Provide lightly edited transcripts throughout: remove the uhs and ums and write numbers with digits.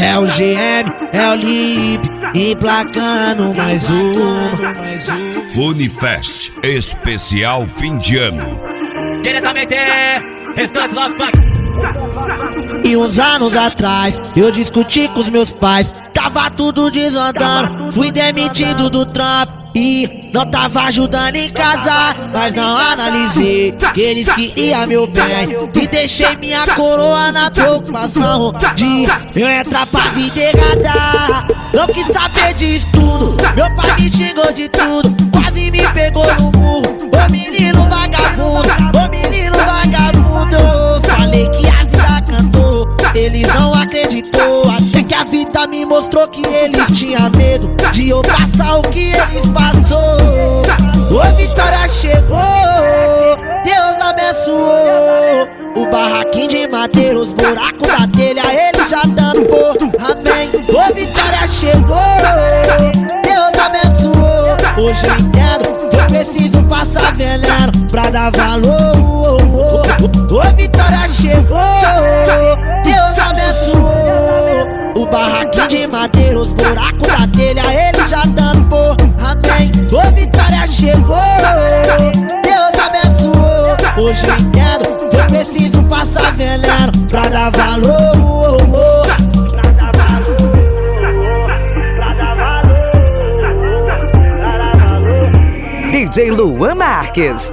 É o GM, é o Lip, emplacando mais uma. Funifest, especial fim de ano. Diretamente, Restante Love Funk. E uns anos atrás, eu discuti com os meus pais. Tava tudo desandando, fui demitido do trampo e não tava ajudando em casa. Mas não analisei que eles queriam meu bem e deixei minha coroa na preocupação de eu entrar pra vida errada. Não quis saber disso tudo, meu pai me xingou de tudo, quase me pegou no murro. Ô menino vagabundo, ô menino vagabundo. Falei que a vida cantou, eles não acreditou. Até que a vida me mostrou que eles tinham medo de eu passar o que eles passou. Ô vitória chegou, Deus abençoou. O barraquinho de madeira, os buracos da telha, ele já tampou. Amém. Ô vitória chegou, Deus abençoou. Hoje eu entendo, eu preciso passar veneno pra dar valor. Ô vitória chegou, Deus abençoou. O barraquinho de madeira, os buracos da telha, ele já tampou. Amém. Ô vitória chegou, Deus abençoou. Hoje eu entendo, eu preciso passar veneno pra dar valor. DJ Luan Marques.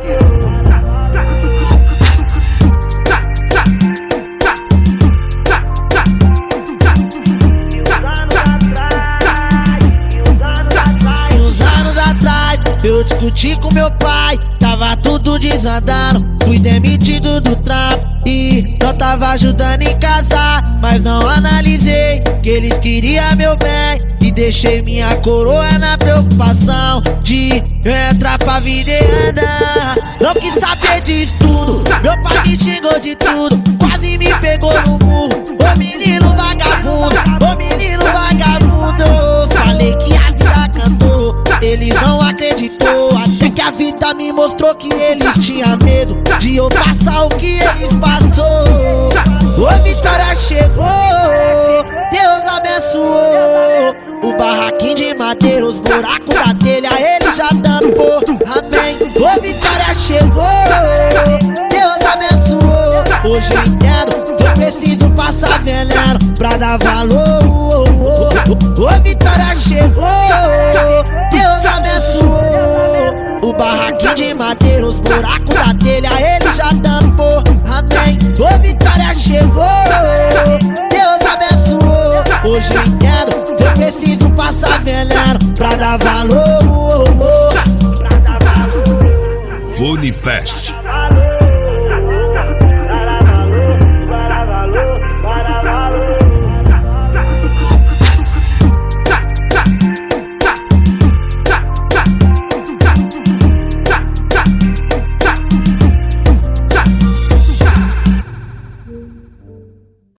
Eu discuti com meu pai, tava tudo desandando, fui demitido do trampo e não tava ajudando em casa. Mas não analisei que eles queriam meu bem e deixei minha coroa na preocupação de eu entrar pra vida e andar. Não quis saber disso tudo, meu pai me xingou de tudo, quase me pegou no murro. Ô menino vagabundo, ô menino vagabundo. Falei que a vida cantou, eles não acreditou. Até que a vida me mostrou que eles tinham medo de eu passar o que eles passou. Ô vitória chegou, Deus abençoou. O barraquinho de madeira, os buracos da telha, ele já tampou. Amém. Ô vitória chegou, Deus abençoou. Hoje eu entendo, eu preciso passar veneno pra dar valor. Ô vitória chegou, Deus abençoou. O barraquinho de madeira, os buracos da telha, ele já tampou. Amém. Ô vitória chegou, Deus abençoou. Hoje eu entendo, eu preciso passar veneno pra dar valor. Funifest.